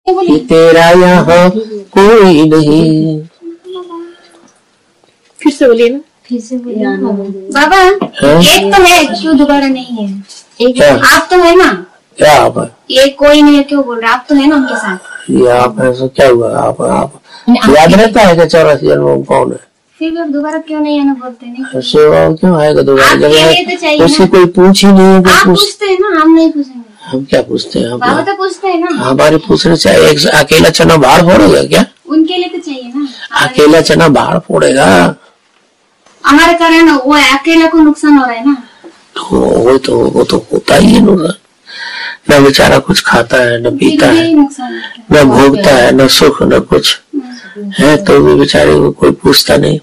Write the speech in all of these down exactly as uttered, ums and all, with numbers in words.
कि तेरा यहाँ कोई नहीं। फिर से बोलिए ना, फिर से बोलिए बाबा। एक तो है, क्यों दोबारा नहीं है? एक आप तो है ना? क्या आप? ये कोई नहीं है, क्यों बोल रहे? आप तो है ना उनके साथ? ये आप ऐसा क्या हुआ? आप आप याद रहता है कि चौरासी जन्म कौन है? फिर भी आप दोबारा क्यों नहीं आना बोलते? नहीं सेवा क्यों आएगा दोबारा? जब उससे कोई पूछ ही नहीं है। आप पूछते हैं ना, हम नहीं पूछेंगे। हम क्या पूछते हैं? बाबा तो पूछते हैं ना। हमारे पूछने चाहिए। एक अकेला चना बाहर फोड़ेगा क्या? उनके लिए तो चाहिए ना। अकेला चना बाहर फोड़ेगा? हमारे कारण वो अकेला को नुकसान हो रहा है ना। वो तो वो तो होता ही है नुकसान। न बेचारा कुछ खाता है, न पीता है, न भोगता है, न सुख न कुछ है, तो भी बेचारे को कोई पूछता नहीं।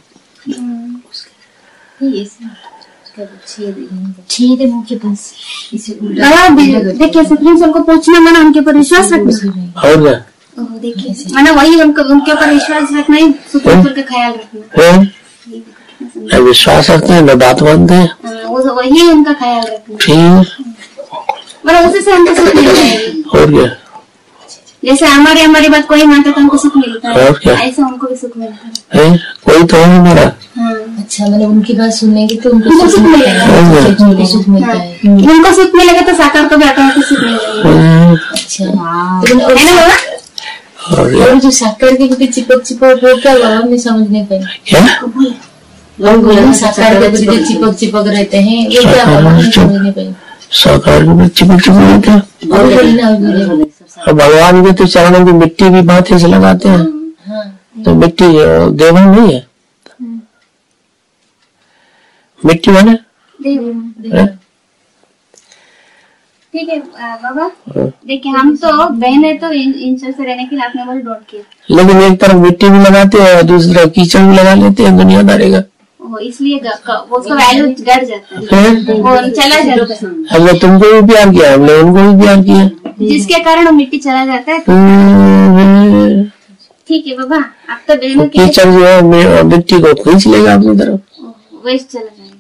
देखिए सुप्रीम कोर्ट को पूछना मना, उनके ऊपर विश्वास रखना। और क्या? देखिए मना वही उनको उनके ऊपर विश्वास रखना ही, सुप्रीम कोर्ट का ख्याल रखना। विश्वास रखते हैं न बात मानते हैं, वही उनका ख्याल रखना। ठीक मतलब उसी से हमको सुख मिलता है। और क्या? जैसे हमारी हमारी बात कोई मानता तो हमको सुख मिलता है, और क्या? ऐसा उनको भी सुख मिलता है। कोई तो है हमारा। अच्छा, मतलब उनकी बात सुनेंगे तो उनको सुख मिलेगा। सुख मिलता है, उनको सुख मिलेगा तो साकार को भी ऑटोमेटिक सुख मिलेगा। अच्छा है ना बाबा? और जो साकार के प्रति चिपक चिपक वो क्या बाबा, मैं समझ नहीं पाई। क्या साकार के प्रति चिपक चिपक रहते हैं, वो क्या बाबा, मैं समझ नहीं पाई। साकार के चिपक चिपक रहते हैं। भगवान के तो चरणों की मिट्टी भी माथे से लगाते हैं। हाँ। तो मिट्टी देवन नहीं है? मिट्टी माने ठीक है बाबा। देखिए हम तो बहन है, तो इंचर से रहने के लिए आपने बोला डोंट केयर, लेकिन एक तरफ मिट्टी भी लगाते हैं और दूसरी तरफ कीचड़ भी लगा लेते हैं दुनियादारी का, इसलिए उसका वैल्यू घट जाता है, वो चला जाता है। हमने तुमको भी प्यार किया, हमने उनको भी प्यार किया, जिसके कारण वो मिट्टी चला जाता है। ठीक है बाबा, आप तो बहनों की कीचड़ जो है मिट्टी को खींच लेगा अपनी तरफ, वेस्ट चला जाएगा।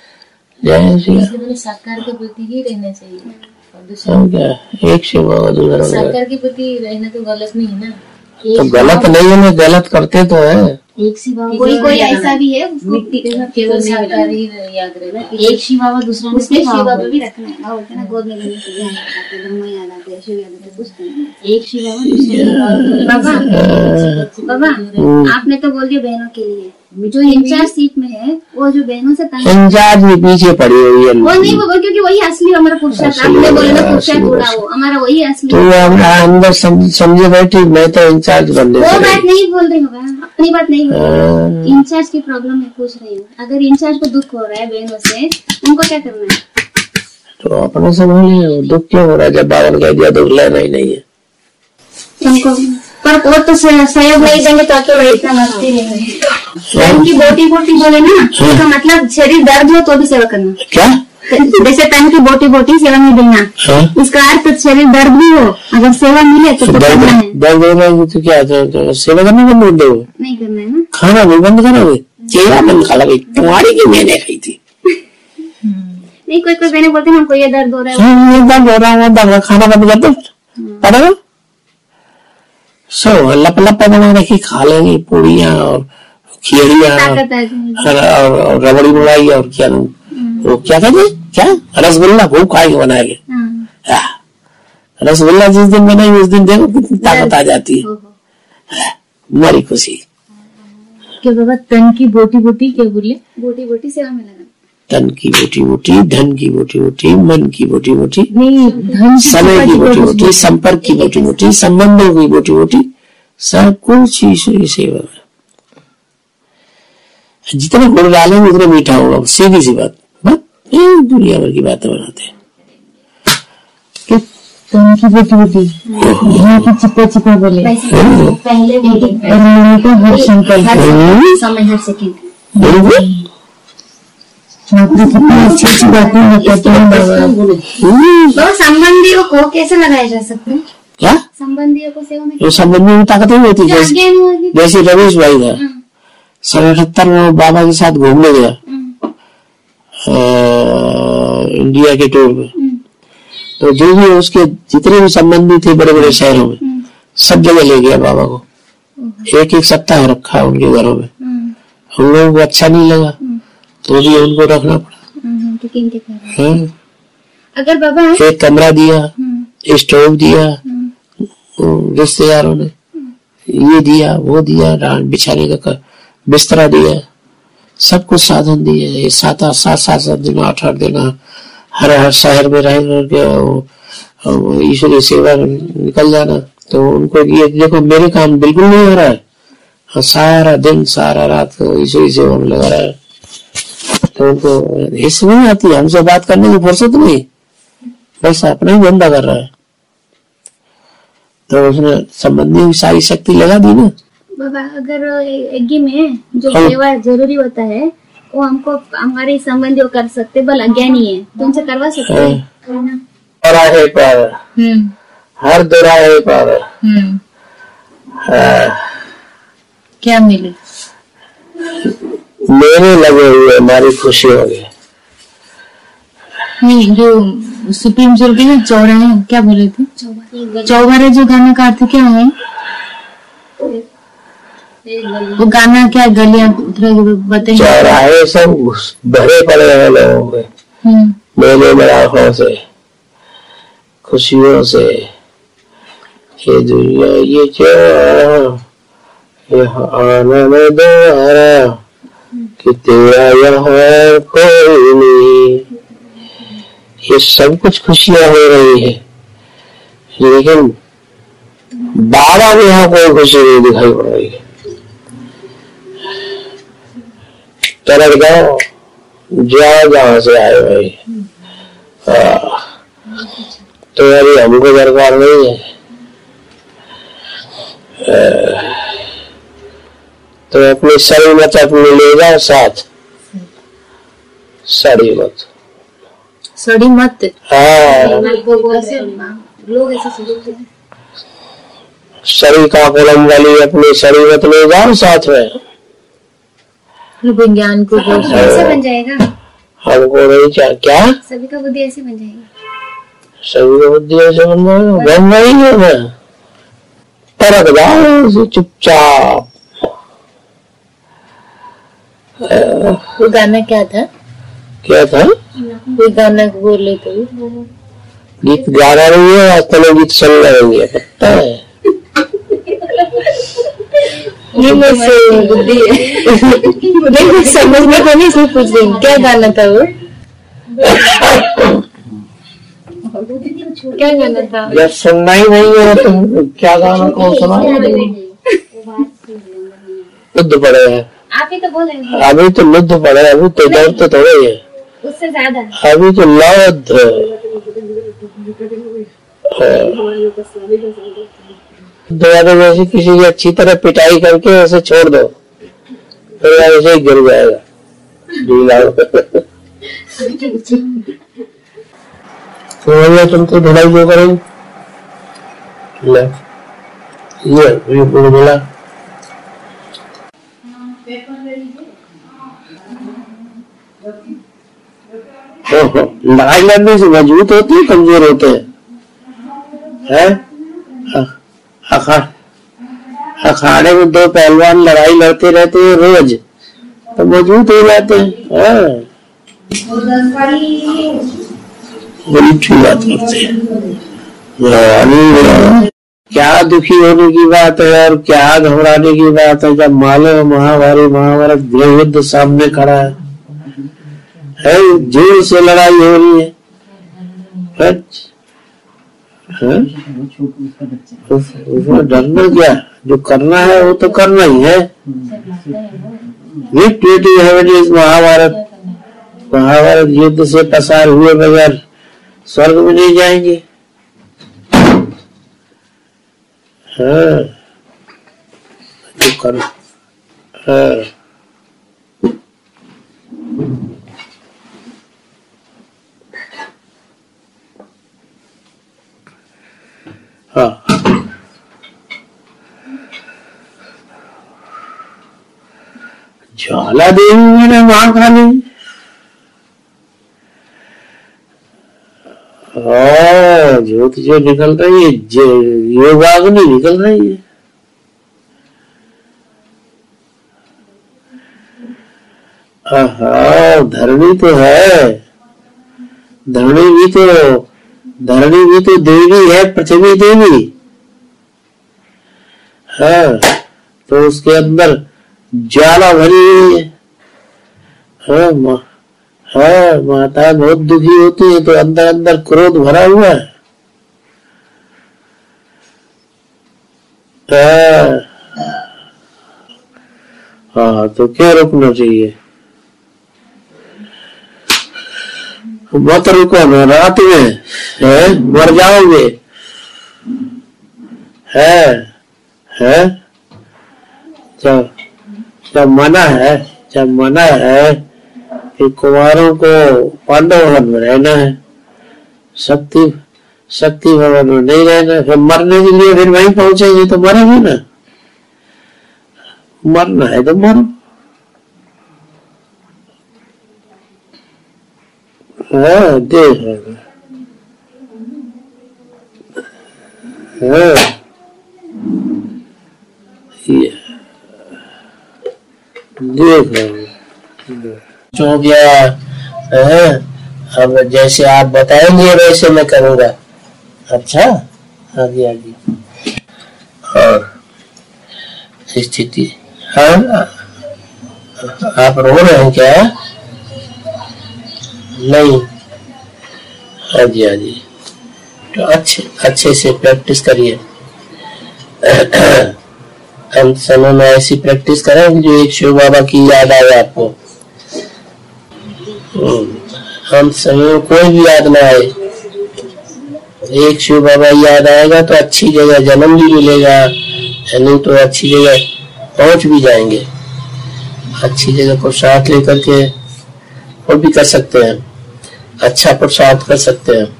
जय साकार के प्रति ही रहना चाहिए, क्या एक शिवा का दूसरा साकार के प्रति रहना तो गलत नहीं है ना। तो गलत नहीं है, मैं गलत करते तो है। एक सी बाबा कोई कोई ऐसा भी है, मिट्टी केवल साकार ही याद रहना। एक शिव बाबा दूसरा उसमें शिव बाबा भी रखना है। बोलते हैं ना गोद में लेने के ब्रह्मा याद आते हैं, शिव याद आते हैं, पूछते हैं एक शिव बाबा दूसरा। बाबा आपने तो बोल दिया बहनों के लिए, जो इंचार्ज सीट में है वो जो बहनों से इंचार्ज भी पीछे पड़ी हुई है, वो नहीं बाबा, क्योंकि वही असली हमारा पुरुषार्थ। आपने बोला ना पुरुषार्थ थोड़ा, वो हमारा वही असली। तो अंदर समझे बैठी, मैं तो इंचार्ज बनने वो बात नहीं बोल रही हूँ, अपनी बात नहीं बोल रही, इंचार्ज की प्रॉब्लम है पूछ रही हूँ। अगर इंचार्ज को दुख हो रहा है बहनों से, उनको क्या करना है? तो अपने से बोलिए दुख क्यों हो रहा है, जब बाबा ने कह दिया दुख लेना ही नहीं है तुमको। पर वो तो सहयोग नहीं देंगे तो अकेले इतना मस्ती नहीं है। तन की बोटी बोटी बोले ना, उसका मतलब शरीर दर्द हो तो भी सेवा करना। क्या? जैसे तन की बोटी बोटी सेवा नहीं देना, इसका अर्थ शरीर दर्द भी हो, अगर सेवा मिले तो करना है। दर्द हो रहा है तो क्या सेवा करने बंद कर दो? नहीं करना है ना, खाना भी बंद करोगे? चेहरा बंद खा लगे, तुम्हारी की मैंने खाई थी। नहीं कोई कोई बहने बोलते हैं हमको ये दर्द हो रहा है, ये दर्द हो रहा है, खाना बंद कर दो, पड़ेगा सो लप लप बना रखी, खा लेंगी पूड़ियाँ और खियड़ियाँ और रबड़ी मलाई और क्या वो क्या कहते क्या रसगुल्ला खूब खाए के बनाएंगे। रसगुल्ला जिस दिन बनाएंगे उस दिन देखो कितनी ताकत आ जाती है, हमारी खुशी। क्या बाबा तन की बोटी बोटी क्या बोले? बोटी बोटी सेवा में लगा, तन की बोटी बोटी, धन की बोटी बोटी, मन की बोटी बोटी, नहीं धन समय की बोटी बोटी, संपर्क की बोटी बोटी, संबंधों की बोटी बोटी, सब कुछ ही सेवा है। जितना गुड़ डालेंगे उतना मीठा होगा, सीधी सी बात। दुनिया भर की बातें बनाते हैं। तन की बोटी बोटी, धन की चिपा चिपा बोले, पहले और का हर संकल्प समय हर सेकंड। आपने कितनी अच्छी अच्छी बातें बताते हैं। तो संबंधियों को कैसे लगाया जा सकता है? क्या संबंधियों को सेवा में? जो संबंधी में ताकत नहीं होती, जैसे जैसे रमेश भाई था सन अठहत्तर में बाबा के साथ घूमने गया इंडिया के टूर में, तो जो भी उसके जितने भी संबंधी थे बड़े बड़े शहरों में, सब जगह ले गया बाबा को, एक एक सप्ताह रखा उनके घरों में। हम लोगों को अच्छा नहीं लगा तो भी उनको रखना पड़ा। हाँ। अगर बाबा एक कमरा दिया, स्टोव दिया रिश्तेदारों ने, ये दिया वो दिया, बिछाने का बिस्तरा दिया, सब कुछ साधन दिए। ये सात आठ सात सात सात दिन आठ आठ दिन हर हर शहर में रह के ईश्वरीय सेवा निकल जाना। तो उनको ये देखो मेरे काम बिल्कुल नहीं हो रहा है, सारा दिन सारा रात ईश्वरीय सेवा में लगा रहा है। तो उनको हिस्से नहीं आती, हमसे बात करने की फुर्सत नहीं, बस अपना ही धंधा कर रहा है। तो उसने संबंधी की सारी शक्ति लगा दी ना। बाबा अगर यज्ञ में जो सेवा जरूरी होता है वो हमको हमारे संबंधी कर सकते, बल अज्ञानी है तो उनसे करवा सकते हैं। दोराहे पर हर दोराहे पर क्या मिले? मेरे लगे हुए हमारी खुशी हो गई। नहीं, जो सुप्रीम जोर के चौराहे क्या बोले थे, चौबारे जो गाना का अर्थ क्या है? वो गाना क्या, गलियां बताइए। चौराहे सब भरे पड़े हैं लोगों में, मेले मराखों से, खुशियों से। ये दुनिया ये चौराहा यहाँ आना मैं दोबारा कि तेरा यहाँ कोई नहीं। ये सब कुछ खुशियां हो रही है, लेकिन बाबा के यहाँ कोई खुशी नहीं दिखाई पड़ रही है। तरक जाओ, जाओ जहां से आए भाई, तो अभी हमको दरकार नहीं है। तो अपनी सड़ी मत अपने ले जाओ साथ, सड़ी मत सड़ी मत। हाँ, लोग ऐसे सोचते हैं। सड़ी का कलम वाली अपनी सड़ी मत ले जाओ साथ में। विज्ञान को ऐसे बन जाएगा, हमको नहीं चाहिए। क्या सभी का बुद्धि ऐसे बन जाएगी? सभी का बुद्धि ऐसे बन जाएगा? बन रही है मैं तरक जाओ चुपचाप। वो गाना क्या था? क्या था? कोई गाना बोले तो गीत गा रही है, आज तो गीत सुन रही है, पता है? ये मुझसे बुद्धि है, नहीं समझने को नहीं, सिर्फ पूछ रही क्या गाना था वो? क्या गाना था? जब सुनना ही नहीं है तो क्या गाना कौन सुना? लुद्ध पड़े हैं, आप ही तो बोल रहे हैं। अभी तो लुद्ध पड़े, अभी तो डर तो थोड़े ही है, उससे ज्यादा अभी तो लौध। दोबारा जैसे किसी की अच्छी तरह पिटाई करके ऐसे छोड़ दो, फिर ऐसे ही गिर जाएगा ढीला। तो भैया तुम तो ढलाई जो करें ले ये ये बोला लड़ाई लड़ने से मजबूत होते हैं कमजोर होते हैं, हैं? अखाड़े में दो पहलवान लड़ाई लड़ते रहते हैं रोज तो मजबूत हो जाते हैं। बड़ी अच्छी बात करते हैं। क्या दुखी होने की बात है और क्या घबराने की बात है जब मालूम महाभारी महाभारत गृह युद्ध सामने खड़ा है, है जोर से लड़ाई हो रही है, है? है? उसमें डरना क्या, जो करना है वो तो करना ही है। महाभारत महाभारत युद्ध से पसार हुए बगैर स्वर्ग में नहीं जाएंगे। हाँ, जो कर हाँ। हाँ ज्वाला देवी मैंने वहां खा ली। ज्योति जो निकल रही है, योगाग्नि निकल रही है। आहा, धरणी तो है, धरणी भी तो धरणी भी तो देवी है, पृथ्वी देवी। हाँ, तो उसके अंदर ज्वाला भरी हुई है। हाँ, मा, हाँ, माता बहुत दुखी होती है, तो अंदर अंदर क्रोध भरा हुआ है। हाँ, हाँ, तो क्या रुकना चाहिए? मत रुको ना, रात में है मर जाओगे। है है जब जब मना है जब मना है कि कुमारों को पांडव भवन में रहना है, शक्ति शक्ति भवन में नहीं रहना, फिर मरने के लिए फिर वहीं पहुंचेंगे तो मरेंगे ना। मरना है तो मरो। हाँ, देख हाँ, देख हो गया है। अब जैसे आप बताएंगे वैसे मैं करूँगा। अच्छा, हाँ जी, हाँ जी। और स्थिति, हाँ, आप रो रहे हैं क्या? नहीं, हाँ जी, हाँ जी। तो अच्छे अच्छे से प्रैक्टिस करिए। हम समय में ऐसी प्रैक्टिस करें जो एक शिव बाबा की याद आए आपको। हम समय में कोई भी याद ना आए, एक शिव बाबा याद आएगा तो अच्छी जगह जन्म भी मिलेगा, नहीं तो अच्छी जगह पहुंच भी जाएंगे। अच्छी जगह प्रसाद लेकर के वो भी कर सकते हैं, अच्छा प्रसाद कर सकते हैं।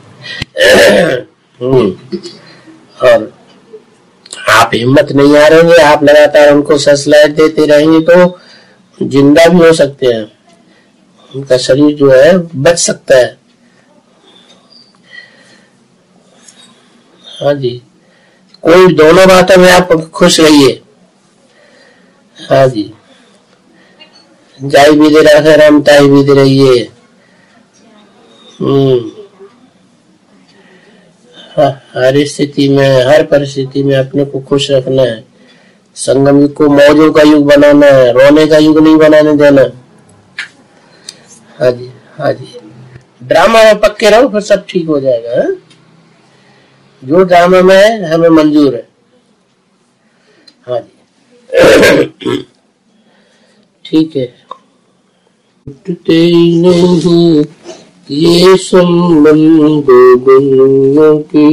और आप हिम्मत नहीं आ रहे, आप लगातार उनको ससलाइट देते रहेंगे तो जिंदा भी हो सकते हैं, उनका शरीर जो है बच सकता है। हाँ जी, कोई दोनों बातों में आप खुश रहिए। हाँ जी, जाई भी दे रहा है, रमताई भी दे रही है। हम्म, हर स्थिति में, हर परिस्थिति में अपने को खुश रखना है। संगम युग को मौजों का युग बनाना है, रोने का युग नहीं बनाने देना। हाँ जी, हाँ जी, ड्रामा में पक्के रहो, फिर सब ठीक हो जाएगा। है? जो ड्रामा में है हमें मंजूर है। हाँ जी, ठीक है। टूटते नहीं ये संबंध दुनिया की,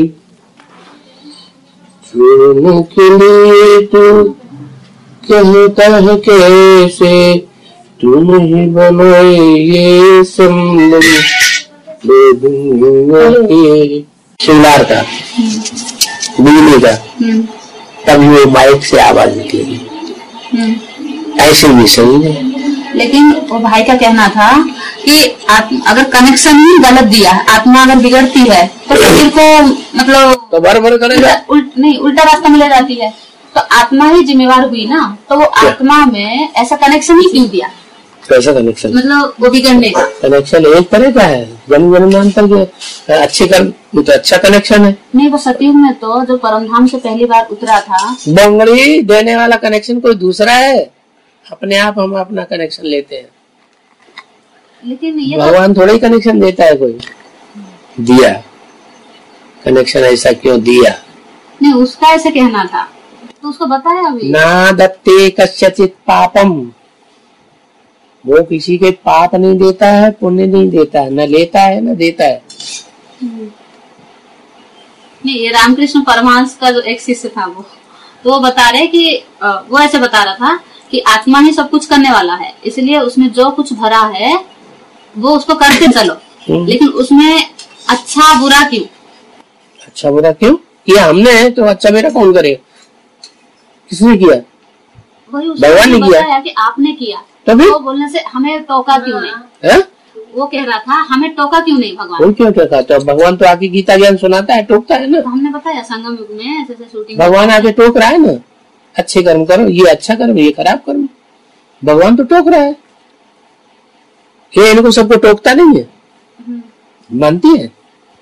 छोड़ने के लिए तू कहता है कैसे, तू नहीं बनाए ये संबंध दुनिया के। शिंगार का, बिजली का, तब ये माइक से आवाज निकलेगी। ऐसे भी सही है। लेकिन वो भाई का कहना था कि अगर कनेक्शन ही गलत दिया, आत्मा अगर बिगड़ती है तो शरीर को मतलब तो भर भर करेगा, उल, नहीं उल्टा रास्ता में ले जाती है, तो आत्मा ही जिम्मेवार हुई ना। तो वो आत्मा में ऐसा कनेक्शन ही क्यों दिया? कैसा कनेक्शन? मतलब वो बिगड़ने का कनेक्शन एक तरह का है, जन्म जन्मांतर के अच्छे कर, तो अच्छा कनेक्शन है। नहीं, वो सतयुग में तो जो परमधाम से पहली बार उतरा था, बंगड़ी देने वाला कनेक्शन कोई दूसरा है, अपने आप हम अपना कनेक्शन लेते हैं। लेकिन ये भगवान थोड़ा ही कनेक्शन देता है, कोई दिया कनेक्शन, ऐसा क्यों दिया? नहीं, उसका ऐसे कहना था तो उसको बताया अभी। ना दत्ते कस्यचित् पापम, वो किसी के पाप नहीं देता है, पुण्य नहीं देता है, न लेता है न देता है। नहीं, ये रामकृष्ण परमहंस का जो एक शिष्य था वो तो वो बता रहे कि वो ऐसे बता रहा था कि आत्मा ही सब कुछ करने वाला है, इसलिए उसमें जो कुछ भरा है वो उसको करते चलो, लेकिन उसमें अच्छा बुरा क्यों? अच्छा बुरा क्यों किया हमने? तो अच्छा बुरा कौन करे? किसने किया? वही भगवान ने किया कि आपने किया, तभी तो बोलने से हमें टोका क्यों नहीं? है? वो कह रहा था हमें टोका क्यों नहीं भगवान? कोई क्यों टोका? तो भगवान तो आके गीता ज्ञान सुनाता है, टोकता है ना। तो हमने बताया संगम युग में ऐसे ऐसे शूटिंग भगवान आके टोक रहा है ना, अच्छे कर्म करो, ये अच्छा कर्म, ये खराब कर्म, भगवान तो टोक रहा है। ये इनको सबको टोकता नहीं है, मानती है?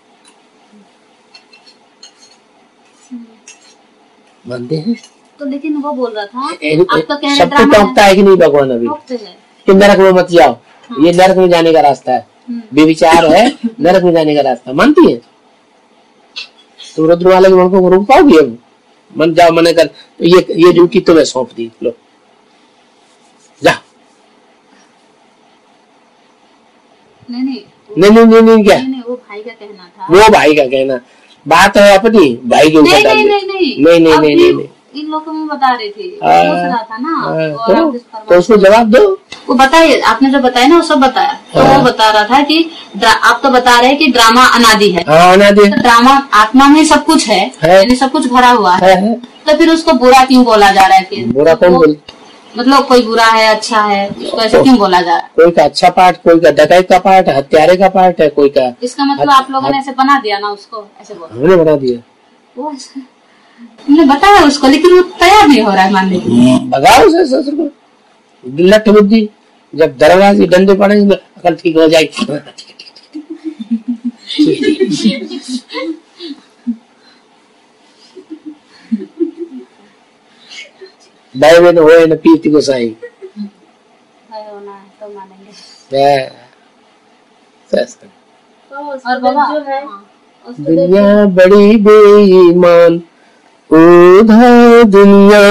मानते हैं तो। लेकिन वो बोल रहा था आप तो कह रहे सबको टोकता है कि नहीं भगवान? अभी कि नरक में मत जाओ, हाँ। ये नरक में जाने का रास्ता है, बेविचार है, नरक में जाने का रास्ता, मानती है? तुम रुद्र वाले के मन को रोक पाओगी? अब मन जाओ मने कर, तो ये ये ड्यूटी तुम्हें सौंप दी, लो जा। नहीं नहीं नहीं नहीं नहीं, नहीं क्या नहीं, नहीं, वो भाई का कहना था। वो भाई का कहना, बात है अपनी भाई के ऊपर। नहीं नहीं नहीं नहीं नहीं नहीं नहीं इन लोगों में बता रही थी, पूछ रहा था ना, तो, तो उसको जवाब दो। वो बताइए, आपने जो बताया ना वो सब बताया। तो वो बता रहा था कि आप तो बता रहे हैं कि ड्रामा अनादि है। हाँ, अनादि है। तो ड्रामा आत्मा में सब कुछ है, यानी सब कुछ भरा हुआ है, है। तो फिर उसको बुरा क्यों बोला जा रहा है? फिर बुरा कौन बोल, मतलब कोई बुरा है अच्छा है, उसको ऐसे क्यों बोला जा रहा है? कोई का अच्छा पार्ट, कोई का डकैत का पार्ट, हत्यारे का पार्ट है, कोई का। इसका मतलब आप लोगों ने ऐसे बना दिया ना उसको, ऐसे बोला। हमने बना दिया, वो हमने बताया उसको, लेकिन वो तैयार नहीं हो रहा है मानने के लिए। भगाओ उसे ससुर को, लठ बुद्धि, जब दरवाजे डंडे पड़ेंगे अकल ठीक हो जाएगी। भाई में तो होए न पीती को साई, होना है तो मानेंगे। और बाबा जो है दुनिया बड़ी बेईमान, उधर दुनिया।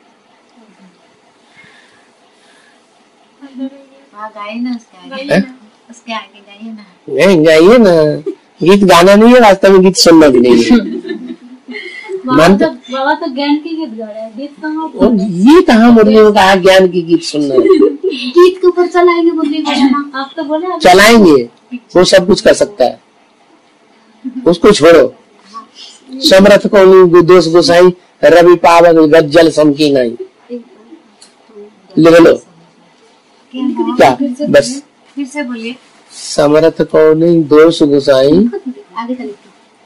गाइए ना, उसके आगे उसके आगे गाइए ना। नहीं गाइए ना, गीत गाना नहीं है, वास्तव में गीत सुनना भी नहीं है। बाबा बाबा तो ज्ञान की गीत गा रहे हैं, गीत कहाँ? ये कहाँ मुरली में कहा ज्ञान की गीत सुनना है? गीत के ऊपर चलाएंगे मुरली को, आप तो बोले चलाएंगे, वो सब कुछ कर सकता है, उसको छोड़ो। समर्थ को दोष गोसाई, रवि पावक गज्जल समकी नहीं, लिख लो क्या? बस फिर से बोलिए। समर्थ को नहीं दोष गोसाई, आगे चलिए।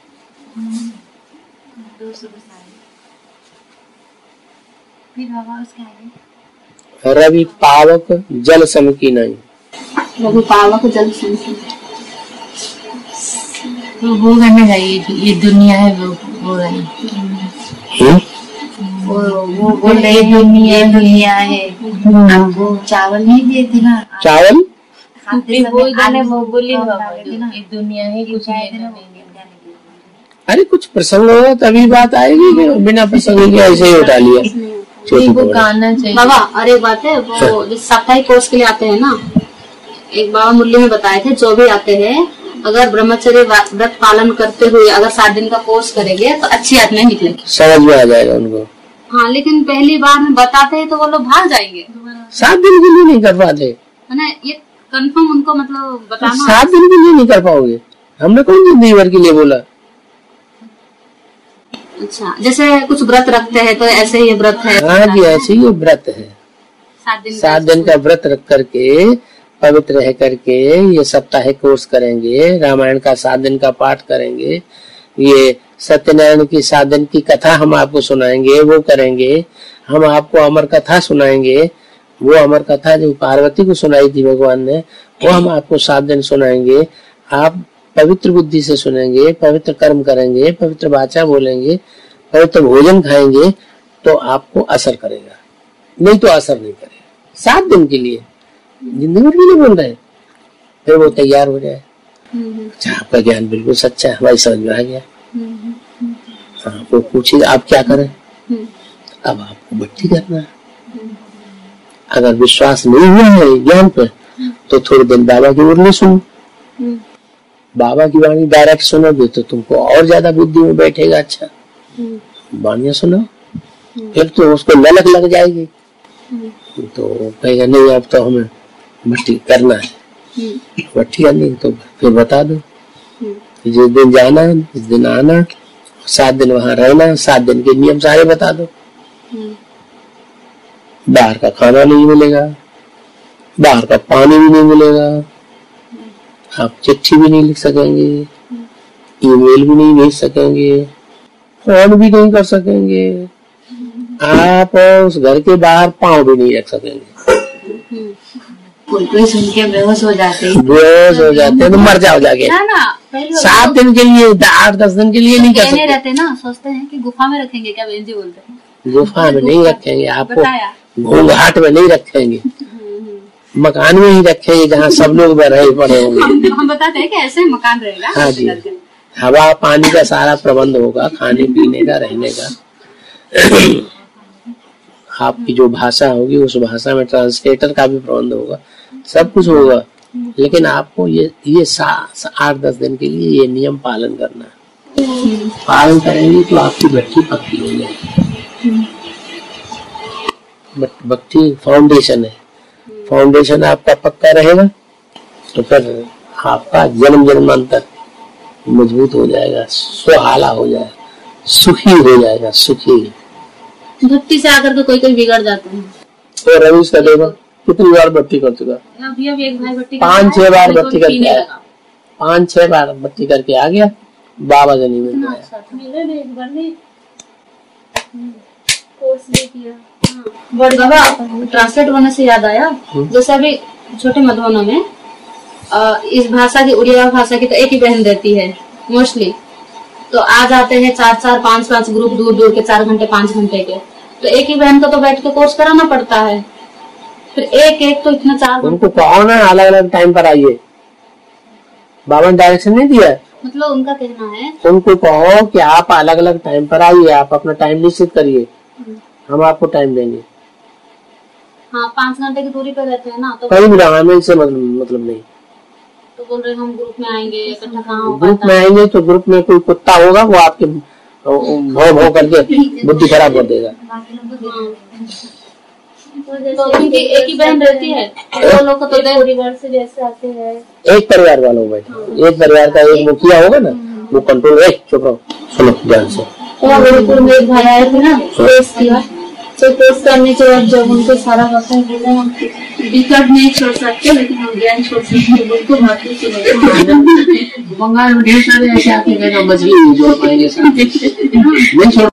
दोष गोसाई, फिर बाबा उसके आगे रवि पावक जल समकी नहीं। रवि पावक जल समकी, तो वो गाना गाइए, ये दुनिया है वो वो गाना। वो वो बोल रही दुनिया दुनिया है, आपको चावल नहीं दिए थे ना? चावल वो गाने वो बोली ये दुनिया है, कुछ नहीं। अरे कुछ प्रसंग होगा तभी बात आएगी, कि बिना प्रसंग के ऐसे ही उठा लिया। वो गाना चाहिए बाबा। और एक बात है, वो जो साप्ताहिक कोर्स के लिए आते हैं ना, एक बाबा मुरली में बताए थे, जो भी आते हैं अगर ब्रह्मचर्य व्रत पालन करते हुए अगर सात दिन का कोर्स करेंगे तो अच्छी आत्माएं निकलेगी, समझ में आ जाएगा उनको। हाँ, लेकिन पहली बार में बताते हैं तो वो लोग भाग जाएंगे, सात दिन के लिए नहीं कर पाते। ये कंफर्म उनको मतलब बताना, सात दिन के लिए नहीं कर पाओगे, हमने कौन जिंदगी भर के लिए बोला। अच्छा, जैसे कुछ व्रत रखते हैं तो ऐसे ही व्रत है? हाँ जी, ऐसे ही व्रत है। सात दिन सात दिन का व्रत रख करके पवित्र रह करके ये साप्ताहिक कोर्स करेंगे, रामायण का सात दिन का पाठ करेंगे, ये सत्यनारायण की सात दिन की कथा हम आपको सुनाएंगे, वो करेंगे। हम आपको अमर कथा सुनाएंगे, वो अमर कथा जो पार्वती को सुनाई थी भगवान ने, वो हम आपको सात दिन सुनाएंगे। आप पवित्र बुद्धि से सुनेंगे, पवित्र कर्म करेंगे, पवित्र वाचा बोलेंगे, पवित्र भोजन खाएंगे, तो आपको असर करेगा, नहीं तो असर नहीं करेगा। सात दिन के लिए, जिंदगी भर के लिए बोल रहे हैं, फिर वो तैयार हो जाए। अच्छा, आपका ज्ञान बिल्कुल सच्चा है, हमारी समझ में आ गया। हाँ, वो पूछिए आप क्या करें, अब आपको भक्ति करना है। अगर विश्वास नहीं हुआ है ज्ञान पर, तो थोड़ी दिन बाबा की मुरली सुनो, बाबा की वाणी डायरेक्ट सुनोगे तो तुमको और ज्यादा बुद्धि में बैठेगा। अच्छा, वाणियां सुनो, फिर तो उसको ललक लग जाएगी, तो कहेगा नहीं अब तो हमें भक्ति करना है, भक्ति करनी तो फिर बता दो, जिस दिन जाना जिस दिन आना, सात दिन वहां रहना, सात दिन के नियम सारे बता दो। बाहर का खाना नहीं मिलेगा, बाहर का पानी भी नहीं मिलेगा, आप चिट्ठी भी नहीं लिख सकेंगे, ईमेल भी नहीं भेज सकेंगे, फोन भी नहीं कर सकेंगे, आप उस घर के बाहर पांव भी नहीं रख सकेंगे। कोई कोई सुन के बेहोश हो जाते हैं, बेहोश हो जाते हैं तो मर जाओ जाके। सात दिन के लिए, आठ दस दिन के लिए नहीं कर सकते। रहते ना, सोचते हैं कि गुफा में रखेंगे क्या, बहन जी बोलते हैं गुफा में नहीं रखेंगे, आपको घूंघाट में नहीं रखेंगे, मकान में ही रखेंगे जहाँ सब लोग रहे पड़े होंगे। हम बताते हैं कि ऐसे मकान रहेगा। हाँ जी, हवा पानी का सारा प्रबंध होगा, खाने पीने का, रहने का। आपकी जो भाषा होगी उस भाषा में ट्रांसलेटर का भी प्रबंध होगा, सब कुछ होगा। लेकिन आपको ये ये आठ दस दिन के लिए ये नियम पालन करना है। पालन करेंगे तो आपकी भट्टी पक्की हो जाएगी। भट्टी फाउंडेशन है, फाउंडेशन आपका पक्का रहेगा तो फिर आपका जन्म जन्मांतर मजबूत हो जाएगा, सुहाला हो जाएगा, सुखी हो जाएगा, सुखी। भट्टी से आकर तो कोई कोई बिगड़ जाता है। तो रवीश का देखो कितनी बार भट्टी कर चुका, अभी अभी एक भाई भट्टी पाँच छह बार भट्टी करके आया, पाँच छह बार भट्टी करके आ गया, बाबा से नहीं मिल पाया। बट बाबा ट्रांसलेट होने से याद आया, जैसे अभी छोटे मधुबनों में आ, इस भाषा की, उड़िया भाषा की तो एक ही बहन रहती है मोस्टली, तो आ जाते हैं चार चार पांच पांच ग्रुप दूर दूर के, चार घंटे पांच घंटे के, तो एक ही बहन को तो बैठ के कोर्स कराना पड़ता है, फिर एक एक तो इतना चार उनको कौन है अलग अलग टाइम पर आइए, बाबा ने डायरेक्शन नहीं दिया है। मतलब उनका कहना है उनको कहो कि आप अलग अलग टाइम पर आइए, आप अपना टाइम निश्चित करिए, हम आपको टाइम देंगे। हाँ, पांच घंटे की दूरी पर रहते हैं ना, तो कहीं भी हमें इससे मतलब मतलब नहीं। तो बोल रहे हम ग्रुप में आएंगे, इकट्ठा कहाँ हो ग्रुप में आएंगे तो ग्रुप में कोई कुत्ता होगा, वो आपके भौ भौ करके बुद्धि खराब कर देगा। तो उनकी एक ही बहन रहती है, दो लोग तो परिवार से जैसे आते हैं, एक परिवार वालों बैठे, एक परिवार का एक मुखिया होगा ना, वो कंट्रोल। चुप रहो, सुनो ध्यान से। तो में एक भाई आए थे ना, टेस्ट किया, तो टेस्ट करने के बाद जब उनको सारा भाषा विकट नहीं छोड़ सकते, लेकिन हम ज्ञान छोड़ सकते, बिल्कुल भारतीय से। बंगाल में ढेर सारे ऐसे आते हैं मछली नहीं छोड़ पाएंगे, नहीं छोड़